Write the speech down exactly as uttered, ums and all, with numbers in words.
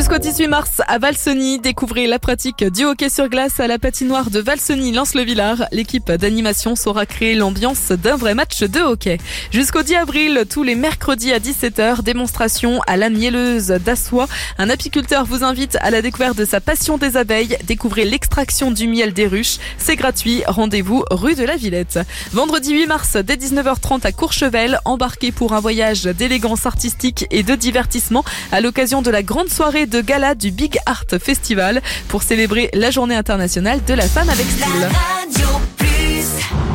Jusqu'au dix-huit mars à Valseny, découvrez la pratique du hockey sur glace à la patinoire de Valseny-Lens-le-Villard. L'équipe d'animation saura créer l'ambiance d'un vrai match de hockey. Jusqu'au dix avril, tous les mercredis à dix-sept heures, démonstration à la mielleuse d'Assois. Un apiculteur vous invite à la découverte de sa passion des abeilles. Découvrez l'extraction du miel des ruches. C'est gratuit. Rendez-vous rue de la Villette. Vendredi huit mars, dès dix-neuf heures trente à Courchevel, embarquez pour un voyage d'élégance artistique et de divertissement à l'occasion de la grande soirée de gala du Big Art Festival pour célébrer la journée internationale de la femme avec style. La Radio Plus.